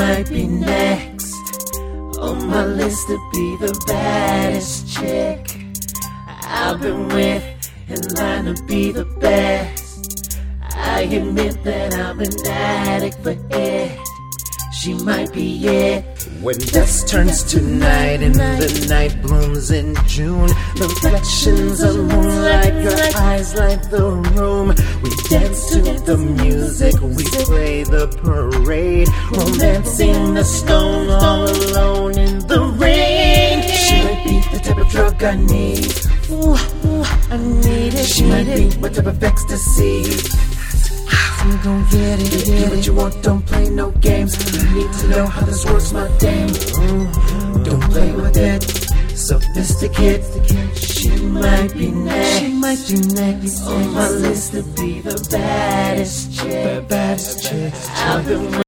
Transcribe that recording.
might be next on my list to be the baddest chick I've been with, in line to be the best. I admit that I'm an addict for it. She might be it. When dusk turns to night and the night blooms in June, reflections of moonlight, your eyes light the room. We dance to the music, we play the parade, romancing the stone all alone in the rain. She might be the type of drug I need. Ooh, I need it. She might be my type of ecstasy. We gon' get it, get what you want, don't play no games. You need to know how this works, my dame. Don't play with it, sophisticated. She might be next. She might be next on my list to be the baddest chick. The baddest chick I've been